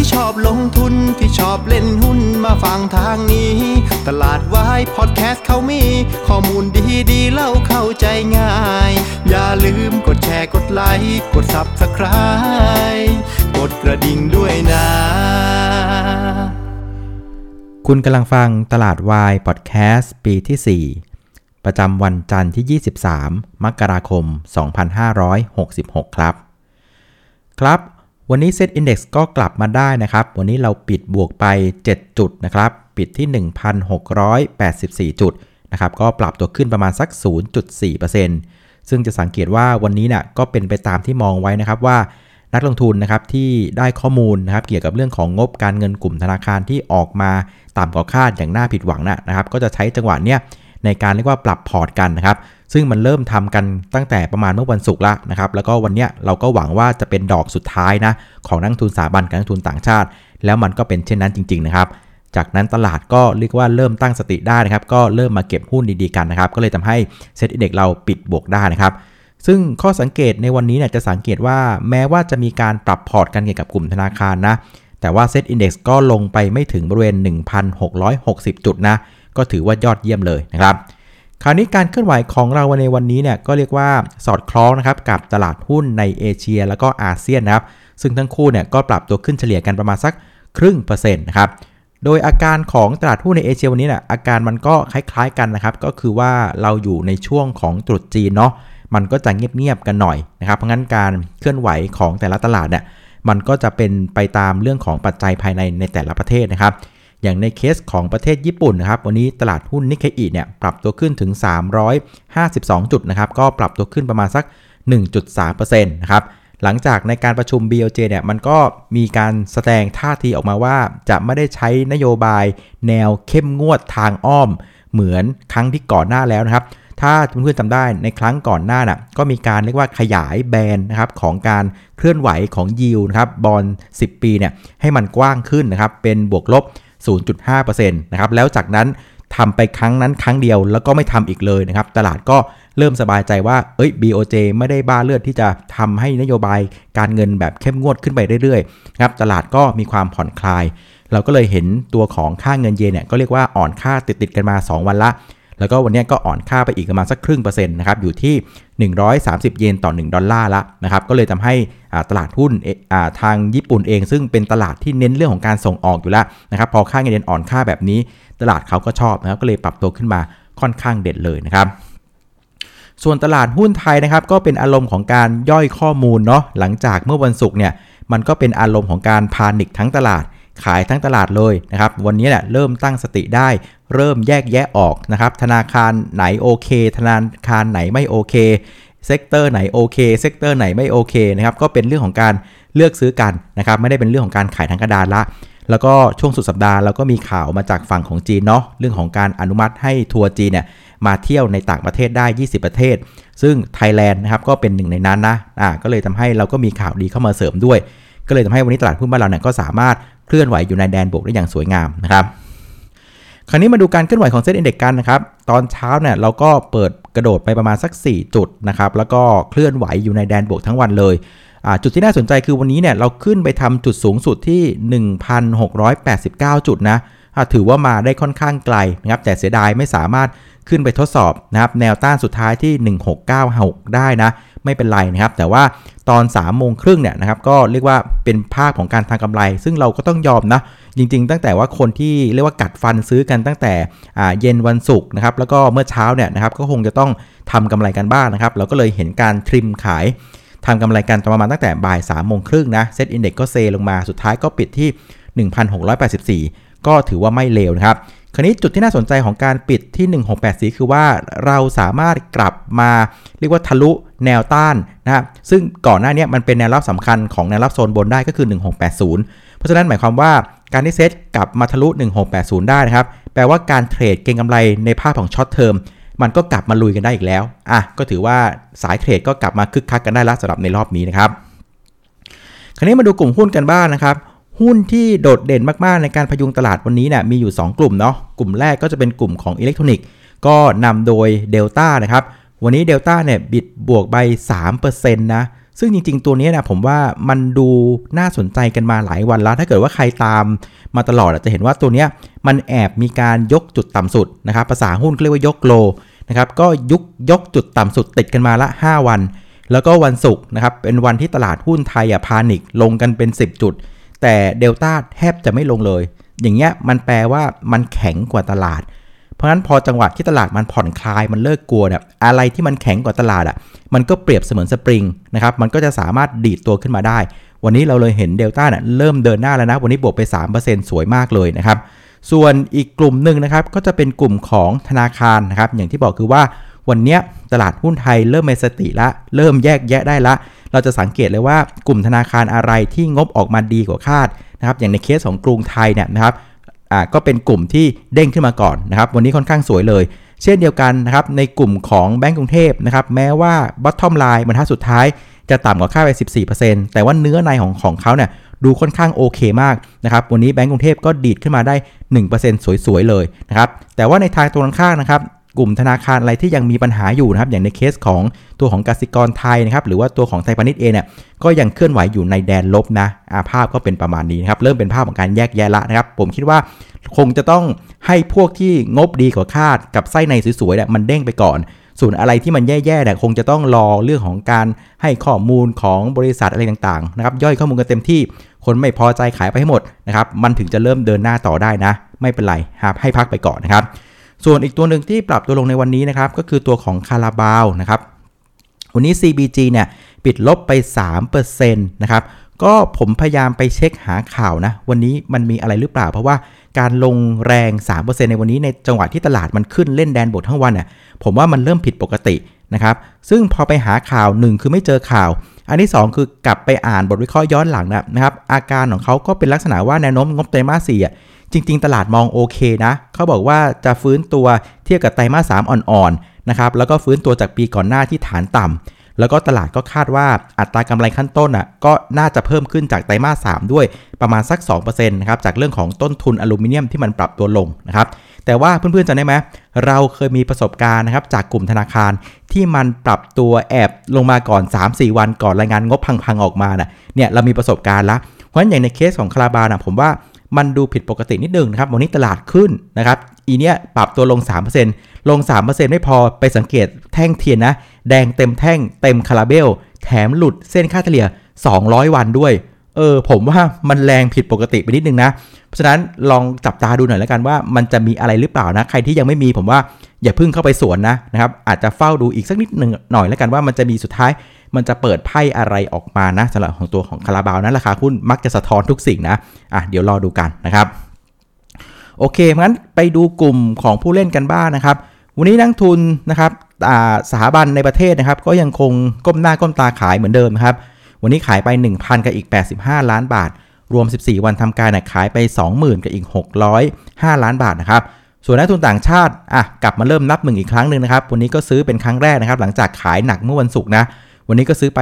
ที่ชอบลงทุนที่ชอบเล่นหุ้นมาฟังทางนี้ตลาดวายพอดแคสต์เขามีข้อมูลดีๆเล่าเข้าใจง่ายอย่าลืมกดแชร์กดไลค์กด Subscribe กดกระดิ่งด้วยนะคุณกำลังฟังตลาดวายพอดแคสต์ปีที่4ประจำวันจันทร์ที่23มกราคม2566ครับวันนี้ Set Index ก็กลับมาได้นะครับวันนี้เราปิดบวกไป7จุดนะครับปิดที่ 1,684 จุดนะครับก็ปรับตัวขึ้นประมาณสัก 0.4% ซึ่งจะสังเกตว่าวันนี้เนี่ยก็เป็นไปตามที่มองไว้นะครับว่านักลงทุนนะครับที่ได้ข้อมูลนะครับเกี่ยวกับเรื่องของงบการเงินกลุ่มธนาคารที่ออกมาต่ำกว่าคาดอย่างน่าผิดหวังนะครับก็จะใช้จังหวะเนี้ยในการเรียกว่าปรับพอร์ตกันนะครับซึ่งมันเริ่มทำกันตั้งแต่ประมาณเมื่อวันศุกร์ละนะครับแล้วก็วันเนี้ยเราก็หวังว่าจะเป็นดอกสุดท้ายนะของนักทุนสถาบันกับนักทุนต่างชาติแล้วมันก็เป็นเช่นนั้นจริงๆนะครับจากนั้นตลาดก็เรียกว่าเริ่มตั้งสติได้นะครับก็เริ่มมาเก็บหุ้นดีๆกันนะครับก็เลยทำให้เซ็ตอินเด็กซ์เราปิดบวกได้นะครับซึ่งข้อสังเกตในวันนี้เนี่ยจะสังเกตว่าแม้ว่าจะมีการปรับพอร์ตกันเกี่ยวกับกลุ่มธนาคารนะแต่ว่าเซ็ตอินเด็กซ์ก็ลงไปไม่ถึงบริเวณ 1,660 จุดนะก็ถือว่ายอดเยี่ยมเลยนะครับคราวนี้การเคลื่อนไหวของเราในวันนี้เนี่ยก็เรียกว่าสอดคล้องนะครับกับตลาดหุ้นในเอเชียแล้วก็อาเซียนนะครับซึ่งทั้งคู่เนี่ยก็ปรับตัวขึ้นเฉลี่ยกันประมาณสัก 0.5% นะครับโดยอาการของตลาดหุ้นในเอเชียวันนี้เนี่ยอาการมันก็คล้ายๆกันนะครับก็คือว่าเราอยู่ในช่วงของตรุษจีนเนาะมันก็จะเงียบๆกันหน่อยนะครับเพราะงั้นการเคลื่อนไหวของแต่ละตลาดเนี่ยมันก็จะเป็นไปตามเรื่องของปัจจัยภายในแต่ละประเทศนะครับอย่างในเคสของประเทศญี่ปุ่นนะครับวันนี้ตลาดหุ้นนิกเกอิเนี่ยปรับตัวขึ้นถึง352จุดนะครับก็ปรับตัวขึ้นประมาณสัก 1.3% นะครับหลังจากในการประชุม BOJ เนี่ยมันก็มีการแสดงท่าทีออกมาว่าจะไม่ได้ใช้นโยบายแนวเข้มงวดทางอ้อมเหมือนครั้งที่ก่อนหน้าแล้วนะครับถ้าเพื่อนๆจำได้ในครั้งก่อนหน้าน่ะก็มีการเรียกว่าขยายแบนนะครับของการเคลื่อนไหวของยิลด์นะครับบอนด์10 ปีเนี่ยให้มันกว้างขึ้นนะครับเป็นบวกลบ 0.5% นะครับแล้วจากนั้นทำไปครั้งนั้นครั้งเดียวแล้วก็ไม่ทำอีกเลยนะครับตลาดก็เริ่มสบายใจว่าBOJ ไม่ได้บ้าเลือดที่จะทำให้นโยบายการเงินแบบเข้มงวดขึ้นไปเรื่อยๆนะครับตลาดก็มีความผ่อนคลายเราก็เลยเห็นตัวของค่าเงินเยนเนี่ยก็เรียกว่าอ่อนค่าติดกันมา2วันละแล้วก็วันนี้ก็อ่อนค่าไปอีกประมาณสัก 0.5% นะครับอยู่ที่130เยนต่อ1ดอลลาร์ละนะครับก็เลยทำให้ตลาดหุ้นทางญี่ปุ่นเองซึ่งเป็นตลาดที่เน้นเรื่องของการส่งออกอยู่แล้วนะครับพอค่าเงินเยนอ่อนค่าแบบนี้ตลาดเขาก็ชอบนะครับก็เลยปรับตัวขึ้นมาค่อนข้างเด่นเลยนะครับส่วนตลาดหุ้นไทยนะครับก็เป็นอารมณ์ของการย่อยข้อมูลเนาะหลังจากเมื่อวันศุกร์เนี่ยมันก็เป็นอารมณ์ของการพานิคทั้งตลาดขายทั้งตลาดเลยนะครับวันนี้แหละเริ่มตั้งสติได้เริ่มแยกแยะออกนะครับธนาคารไหนโอเคธนาคารไหนไม่โอเคเซกเตอร์ไหนโอเคเซกเตอร์ไหนไม่โอเคนะครับก็เป็นเรื่องของการเลือกซื้อกันนะครับไม่ได้เป็นเรื่องของการขายทั้งกระดานละแล้วก็ช่วงสุดสัปดาห์เราก็มีข่าวมาจากฝั่งของจีนเนาะเรื่องของการอนุมัติให้ทัวร์จีนเนี่ยมาเที่ยวในต่างประเทศได้20ประเทศซึ่งไทยแลนด์นะครับก็เป็นหนึ่งในนั้นนะก็เลยทำให้เราก็มีข่าวดีเข้ามาเสริมด้วยก็เลยทำให้วันนี้ตลาดหุ้นบ้านเราเนี่ยก็สามารถเคลื่อนไหวอยู่ในแดนบวกได้อย่างสวยงามนะครับคราวนี้มาดูการเคลื่อนไหวของเซ็ตอินเด็กซ์กันนะครับตอนเช้าเนี่ยเราก็เปิดกระโดดไปประมาณสัก4จุดนะครับแล้วก็เคลื่อนไหวอยู่ในแดนบวกทั้งวันเลยจุดที่น่าสนใจคือวันนี้เนี่ยเราขึ้นไปทำจุดสูงสุดที่ 1,689 จุดนะถือว่ามาได้ค่อนข้างไกลนะครับแต่เสียดายไม่สามารถขึ้นไปทดสอบนะครับแนวต้านสุดท้ายที่1696ได้นะไม่เป็นไรนะครับแต่ว่าตอน 3:30 เนี่ยนะครับก็เรียกว่าเป็นภาพของการทางกำไรซึ่งเราก็ต้องยอมนะจริงๆตั้งแต่ว่าคนที่เรียกว่ากัดฟันซื้อกันตั้งแต่เย็นวันศุกร์นะครับแล้วก็เมื่อเช้าเนี่ยนะครับก็คงจะต้องทำกำไรกันบ้างนะครับเราก็เลยเห็นการทริมขายทำกำไรกันประมาณตั้งแต่บ่าย 3:30 นะเซ็ตอินเด็กซ์ก็เซลงมาสุดท้ายก็ปิดที่ 1,684 ก็ถือว่าไม่เลวนะครับคราวนี้จุดที่น่าสนใจของการปิดที่1684คือว่าเราสามารถกลับมาเรียกว่าทะลุแนวต้านนะครับซึ่งก่อนหน้านี้มันเป็นแนวรับสำคัญของแนวรับโซนบนได้ก็คือ1680เพราะฉะนั้นหมายความว่าการที่เซ็ตกลับมาทะลุ1680ได้นะครับแปลว่าการเทรดเก็งกำไรในภาพของช็อตเทอมมันก็กลับมาลุยกันได้อีกแล้วก็ถือว่าสายเทรดก็กลับมาคึกคักกันได้แล้วสำหรับในรอบนี้นะครับคราวนี้มาดูกลุ่มหุ้นกันบ้างนะครับหุ้นที่โดดเด่นมากๆในการพยุงตลาดวันนี้เนี่ยมีอยู่2กลุ่มเนาะกลุ่มแรกก็จะเป็นกลุ่มของอิเล็กทรอนิกส์ก็นำโดย Delta นะครับวันนี้ Delta เนี่ยบิดบวกไป 3% นะซึ่งจริงๆตัวนี้นะผมว่ามันดูน่าสนใจกันมาหลายวันแล้วถ้าเกิดว่าใครตามมาตลอดจะเห็นว่าตัวนี้มันแอบมีการยกจุดต่ำสุดนะครับภาษาหุ้นเรียกว่ายกโลนะครับก็ยกจุดต่ำสุดติดกันมาละ5วันแล้วก็วันศุกร์นะครับเป็นวันที่ตลาดหุ้นไทยพานิคลงกันเป็น10จุดแต่เดลต้าแทบจะไม่ลงเลยอย่างเงี้ยมันแปลว่ามันแข็งกว่าตลาดเพราะฉะนั้นพอจังหวะที่ตลาดมันผ่อนคลายมันเลิกกลัวเนี่ยอะไรที่มันแข็งกว่าตลาดมันก็เปรียบเสมือนสปริงนะครับมันก็จะสามารถดีดตัวขึ้นมาได้วันนี้เราเลยเห็นเดลต้าเนี่ยเริ่มเดินหน้าแล้วนะวันนี้บวกไป 3% สวยมากเลยนะครับส่วนอีกกลุ่มหนึ่งนะครับก็จะเป็นกลุ่มของธนาคารนะครับอย่างที่บอกคือว่าวันนี้ตลาดหุ้นไทยเริ่มมีสติละเริ่มแยกแยะได้ละเราจะสังเกตเลยว่ากลุ่มธนาคารอะไรที่งบออกมาดีกว่าคาดนะครับอย่างในเคสของกรุงไทยเนี่ยนะครับก็เป็นกลุ่มที่เด้งขึ้นมาก่อนนะครับวันนี้ค่อนข้างสวยเลยเช่นเดียวกันนะครับในกลุ่มของแบงก์กรุงเทพนะครับแม้ว่า bottom line บรรทัดสุดท้ายจะต่ำกว่าคาดไป 14% แต่ว่าเนื้อในของเขาเนี่ยดูค่อนข้างโอเคมากนะครับวันนี้แบงก์กรุงเทพก็ดีดขึ้นมาได้ 1% สวยๆเลยนะครับแต่ว่าในทางตรงข้ามนะครับกลุ่มธนาคารอะไรที่ยังมีปัญหาอยู่นะครับอย่างในเคสของตัวของกสิกรไทยนะครับหรือว่าตัวของไทยพาณิชย์เองเนี่ยก็ยังเคลื่อนไหวอยู่ในแดนลบนะภาพก็เป็นประมาณนี้นะครับเริ่มเป็นภาพของการแยกแยะละนะครับผมคิดว่าคงจะต้องให้พวกที่งบดีกว่าคาดกับไส้ในสวยๆเนี่ยมันเด้งไปก่อนส่วนอะไรที่มันแย่ๆเนี่ยคงจะต้องรอเรื่องของการให้ข้อมูลของบริษัทอะไรต่างๆนะครับย่อยข้อมูลกันเต็มที่คนไม่พอใจขายไปให้หมดนะครับมันถึงจะเริ่มเดินหน้าต่อได้นะไม่เป็นไรครับให้พักไปก่อนนะครับส่วนอีกตัวหนึ่งที่ปรับตัวลงในวันนี้นะครับก็คือตัวของคาราบาวนะครับวันนี้ CBG เนี่ยปิดลบไป 3% นะครับก็ผมพยายามไปเช็คหาข่าวนะวันนี้มันมีอะไรหรือเปล่าเพราะว่าการลงแรง 3% ในวันนี้ในจังหวะที่ตลาดมันขึ้นเล่นแดนบวกทั้งวันเนี่ยผมว่ามันเริ่มผิดปกตินะครับซึ่งพอไปหาข่าว1คือไม่เจอข่าวอันที่2คือกลับไปอ่านบทวิเคราะห์ย้อนหลังนะครับอาการของเขาก็เป็นลักษณะว่าแนวโน้มงบไตรมาส 4จริงๆตลาดมองโอเคนะเขาบอกว่าจะฟื้นตัวเทียบกับไตรมาส 3อ่อนๆนะครับแล้วก็ฟื้นตัวจากปีก่อนหน้าที่ฐานต่ำแล้วก็ตลาดก็คาดว่าอัตรากำไรขั้นต้นก็น่าจะเพิ่มขึ้นจากไตรมาส 3ด้วยประมาณสัก 2% นะครับจากเรื่องของต้นทุนอลูมิเนียมที่มันปรับตัวลงนะครับแต่ว่าเพื่อนๆจำได้ไหมเราเคยมีประสบการณ์นะครับจากกลุ่มธนาคารที่มันปรับตัวแอบลงมาก่อน 3-4 วันก่อนรายงานงบพังๆออกมาเนี่ยเรามีประสบการณ์แล้วเพราะฉะนั้นอย่างในเคสของคาราบาวผมว่ามันดูผิดปกตินิดนึงนะครับวันนี้ตลาดขึ้นนะครับเนี้ยปรับตัวลง 3% ลง 3% ไม่พอไปสังเกตแท่งเทียนนะแดงเต็มแท่งเต็มคาราเบลแถมหลุดเส้นค่าเฉลี่ย200วันด้วยผมว่ามันแรงผิดปกติไปนิดนึงนะเพราะฉะนั้นลองจับตาดูหน่อยแล้วกันว่ามันจะมีอะไรหรือเปล่านะใครที่ยังไม่มีผมว่าอย่าเพิ่งเข้าไปสวนนะครับอาจจะเฝ้าดูอีกสักนิดนึงหน่อยแล้วกันว่ามันจะมีสุดท้ายมันจะเปิดไพ่อะไรออกมานะสำหรับของตัวของคาราบาวนะราคาหุ้นมักจะสะท้อนทุกสิ่งนะเดี๋ยวรอดูกันนะครับโอเคงั้นไปดูกลุ่มของผู้เล่นกันบ้างนะครับวันนี้นักทุนนะครับสถาบันในประเทศนะครับก็ยังคงก้มหน้าก้มตาขายเหมือนเดิมครับวันนี้ขายไป 1,000 กับอีก85ล้านบาทรวม14วันทำการขายไป 20,000 กับอีก605ล้านบาทนะครับส่วนนักทุนต่างชาติกลับมาเริ่มนับหนึ่งอีกครั้งหนึ่งนะครับวันนี้ก็ซื้อเป็นครั้งแรกนะครับหลังจากขายหนักเมื่อวันศุกร์นะวันนี้ก็ซื้อไป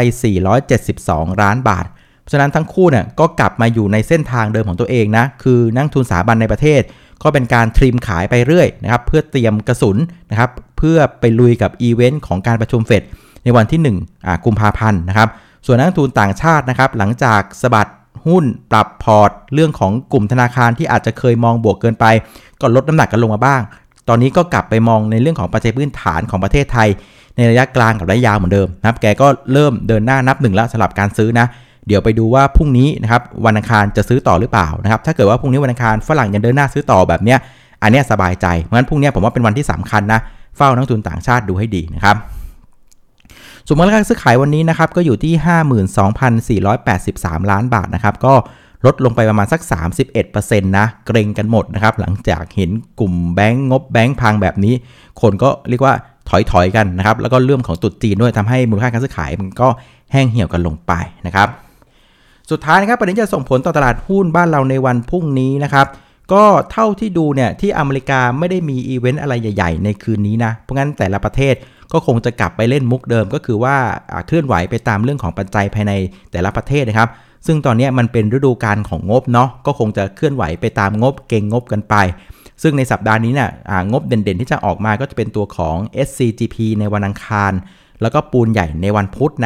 472ล้านบาทเพราะฉะนั้นทั้งคู่เนี่ยก็กลับมาอยู่ในเส้นทางเดิมของตัวเองนะคือนักทุนสถาบันในประเทศก็เป็นการทริมขายไปเรื่อยนะครับเพื่อเตรียมกระสุนนะครับเพื่อไปลุยกับอีเวนต์ของการประชุมเฟดในวันที่1กุมภาพันธ์นะครับส่วนนักทุนต่างชาตินะครับหลังจากสะบัดหุ้นปรับพอร์ตเรื่องของกลุ่มธนาคารที่อาจจะเคยมองบวกเกินไปก็ลดน้ำหนักกันลงมาบ้างตอนนี้ก็กลับไปมองในเรื่องของปัจจัยพื้นฐานของประเทศไทยในระยะกลางกับระยะยาวเหมือนเดิมนะครับแกก็เริ่มเดินหน้านับหนึ่งแล้วสำหรับการซื้อนะเดี๋ยวไปดูว่าพรุ่งนี้นะครับวันอังคารจะซื้อต่อหรือเปล่านะครับถ้าเกิดว่าพรุ่งนี้วันอังคารฝรั่งยังเดินหน้าซื้อต่อแบบเนี้ยอันเนี้ยสบายใจเพราะฉะนั้นพรุ่งนี้ผมว่าเป็นวันที่สำคัญนะเฝ้านักทุนต่างชาติดูให้ดีนะครับส่วนมูลค่าซื้อขายวันนี้นะครับก็อยู่ที่ 52,483 ล้านบาทนะครับก็ลดลงไปประมาณสัก 31% นะเกรงกันหมดนะครับหลังจากเห็นกลุ่มแบงก์งบแบงก์พังแบบนี้คนก็เรียกว่าถอยกันนะครับแล้วก็เรื่องของตรุษจีนด้วยทำให้มูลค่าการซื้อขายมันก็แห้งเหี่ยวกันลงไปนะครับสุดท้ายนะครับประเด็นจะส่งผลต่อตลาดหุ้นบ้านเราในวันพรุ่งนี้นะครับก็เท่าที่ดูเนี่ยที่อเมริกาไม่ได้มีอีเวนต์อะไรใหญ่ๆในคืนนี้นะเพราะงั้นแต่ละประเทศก็คงจะกลับไปเล่นมุกเดิมก็คือว่าเคลื่อนไหวไปตามเรื่องของปัจจัยภายในแต่ละประเทศนะครับซึ่งตอนนี้มันเป็นฤดูกาลของงบเนาะก็คงจะเคลื่อนไหวไปตามงบเก็งงบกันไปซึ่งในสัปดาห์นี้เนี่ยงบเด่นๆที่จะออกมาก็จะเป็นตัวของ SCGP ในวันอังคารแล้วก็ปูนใหญ่ในวันพุธนะ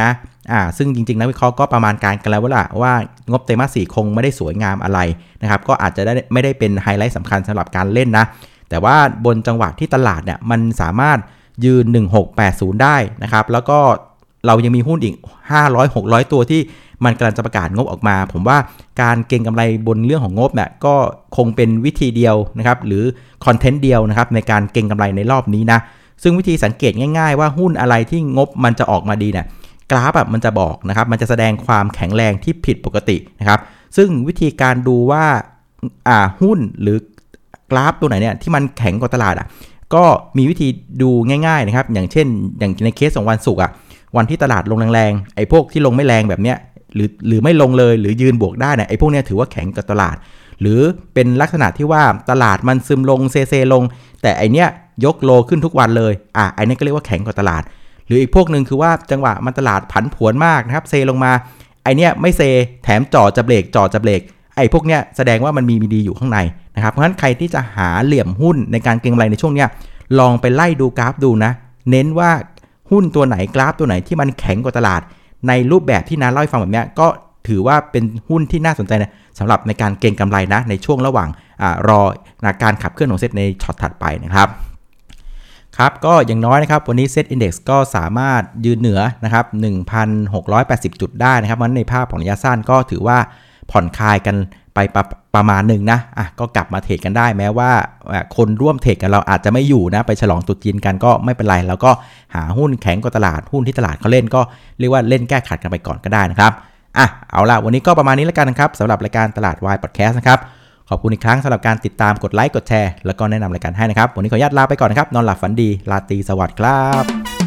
ซึ่งจริงๆนักวิเคราะห์ก็ประมาณการกันแล้วว่างบไตรมาส4คงไม่ได้สวยงามอะไรนะครับก็อาจจะไม่ได้เป็นไฮไลท์สำคัญสำหรับการเล่นนะแต่ว่าบนจังหวะที่ตลาดเนี่ยมันสามารถยืน1680ได้นะครับแล้วก็เรายังมีหุ้นอีก500-600 ตัวที่มันกำลังจะประกาศงบออกมาผมว่าการเก็งกำไรบนเรื่องของงบเนี่ยก็คงเป็นวิธีเดียวนะครับหรือคอนเทนต์เดียวนะครับในการเก็งกำไรในรอบนี้นะซึ่งวิธีสังเกตง่ายๆว่าหุ้นอะไรที่งบมันจะออกมาดีเนี่ยกราฟมันจะบอกนะครับมันจะแสดงความแข็งแรงที่ผิดปกตินะครับซึ่งวิธีการดูว่าหุ้นหรือกราฟตัวไหนเนี่ยที่มันแข็งกว่าตลาดก็มีวิธีดูง่ายๆนะครับอย่างเช่นอย่างในเคสของวันศุกร์วันที่ตลาดลงแรงๆไอ้พวกที่ลงไม่แรงแบบเนี้ยหรือไม่ลงเลยหรือยืนบวกได้เนี่ยไอ้พวกเนี้ยถือว่าแข็งกับตลาดหรือเป็นลักษณะที่ว่าตลาดมันซึมลงเซลงแต่ไอเนี้ยยกโลขึ้นทุกวันเลยไอเนี้ยก็เรียกว่าแข็งกว่าตลาดหรืออีกพวกนึงคือว่าจังหวะมันตลาดผันผวนมากนะครับเซลงมาไอเนี้ยไม่เซแถมจ่อจะเบรกไอพวกเนี้ยแสดงว่ามันมีดีอยู่ข้างในนะครับเพราะฉะนั้นใครที่จะหาเหลี่ยมหุ้นในการเก็งกำไรในช่วงเนี้ยลองไปไล่ดูกราฟดูนะเน้นว่าหุ้นตัวไหนกราฟตัวไหนที่มันแข็งกว่าตลาดในรูปแบบที่น้าเล่าให้ฟังแบบนี้ก็ถือว่าเป็นหุ้นที่น่าสนใจนะสำหรับในการเก็งกำไรนะในช่วงระหว่างรอการขับเคลื่อนของเซ็ตในช็อตถัดไปนะครับครับก็อย่างน้อยนะครับวันนี้เซ็ตอินเด็กซ์ก็สามารถยืนเหนือนะครับ 1,680 จุดได้นะครับในภาพของระยะสั้นก็ถือว่าผ่อนคลายกันไปประมาณหนึ่งนะก็กลับมาเทรดกันได้แม้ว่าคนร่วมเทรดกันเราอาจจะไม่อยู่นะไปฉลองตรุษจีนกันก็ไม่เป็นไรแล้วก็หาหุ้นแข็งกว่าตลาดหุ้นที่ตลาดเขาเล่นก็เรียกว่าเล่นแก้ขัดกันไปก่อนก็ได้นะครับเอาล่ะวันนี้ก็ประมาณนี้แล้วกันนะครับสำหรับรายการตลาดวายพอดแคสต์นะครับขอบคุณอีกครั้งสำหรับการติดตามกดไลค์กดแชร์แล้วก็แนะนำรายการให้นะครับวันนี้ขออนุญาตลาไปก่อนนะครับนอนหลับฝันดีราตรีสวัสดิ์ครับ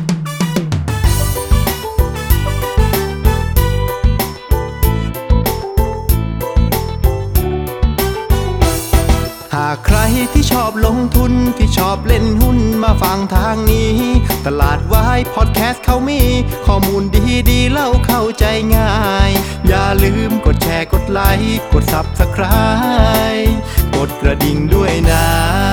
หากใครที่ชอบลงทุนที่ชอบเล่นหุ้นมาฟังทางนี้ตลาดวายพอดแคสต์เขามีข้อมูลดีๆเล่าเข้าใจง่ายอย่าลืมกดแชร์กดไลค์กด Subscribe กดกระดิ่งด้วยนะ